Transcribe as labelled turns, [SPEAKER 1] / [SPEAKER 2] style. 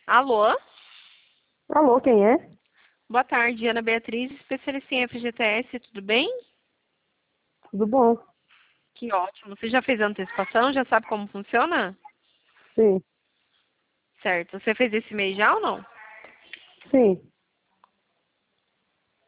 [SPEAKER 1] Alô?
[SPEAKER 2] Alô, quem é?
[SPEAKER 1] Boa tarde, Ana Beatriz, especialista em FGTS, tudo bem?
[SPEAKER 2] Tudo bom?
[SPEAKER 1] Que ótimo. Você já fez a antecipação? Já sabe como funciona?
[SPEAKER 2] Sim,
[SPEAKER 1] Certo. Você fez esse mês já ou não?
[SPEAKER 2] sim.